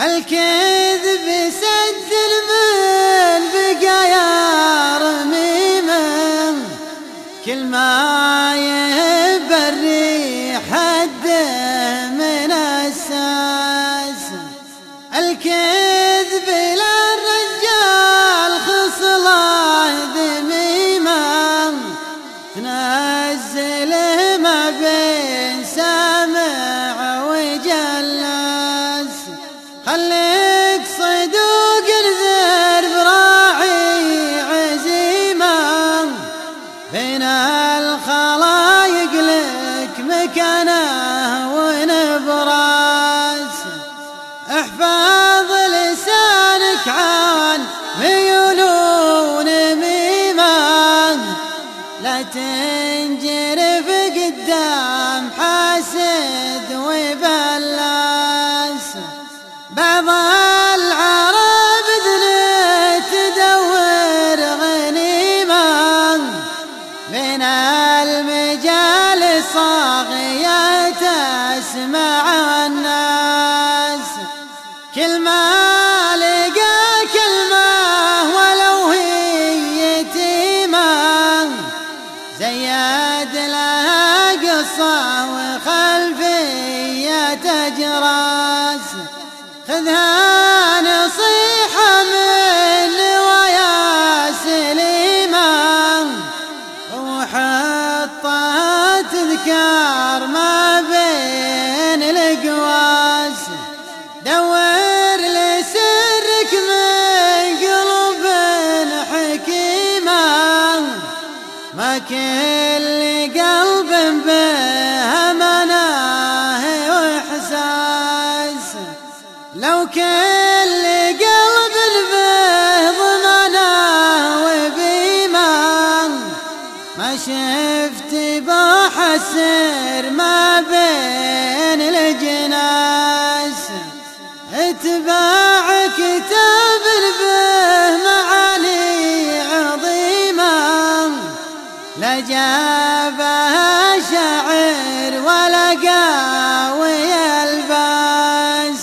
الكذب يسجل من بقايا رميمه، كل ما يبري حده من الساس. الكذب للرجال خصله ذميمه، تنزله ما بين سامع وجلس. خليك صدوق ذر براعي عزيمه، بين الخلايق لك مكانه ونبراس. احفظ لسانك عن ميول ونميمه، لا تنجرف قدام حاسد وبلاس. بعض العرب ذنت تدور غنيمه، من المجال صاغية تسمع الناس. كل ما لقى كلمة ولو هي يتيمة، زيد لها قصة وخلفية تجراس. خذها نصيحة من نوايا سليمة، وحطها تذكار ما بين القواس. دور لسرك من قلب حكيمة، ما كل قلب به مناه واحساس. لو كل قلب به ضمنه وبيمه، ما شفت باح السر ما بين الجناس. اتباع كتاب به معاني عظيمه، لا جابها شاعر ولا قاوي الباس.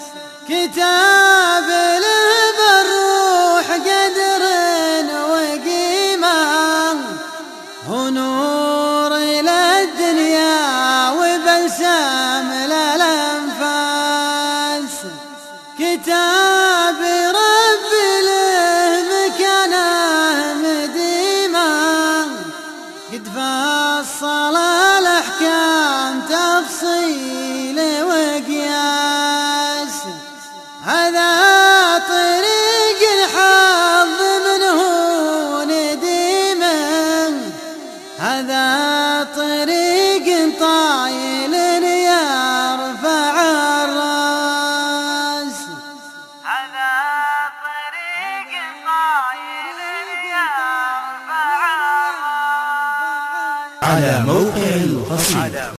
كتاب له بالروح قدر وقيمه، هو نور للدنيا وبلسم للأنفاس. كتاب ربي له مكانه مديمه، قد فصل الأحكام تفصيل وقياس. هذا طريق الحظ منه نديمه، هذا طريق طايل يرفع الراس. هذا طريق طايل يرفع الراس. على موقع القصيد.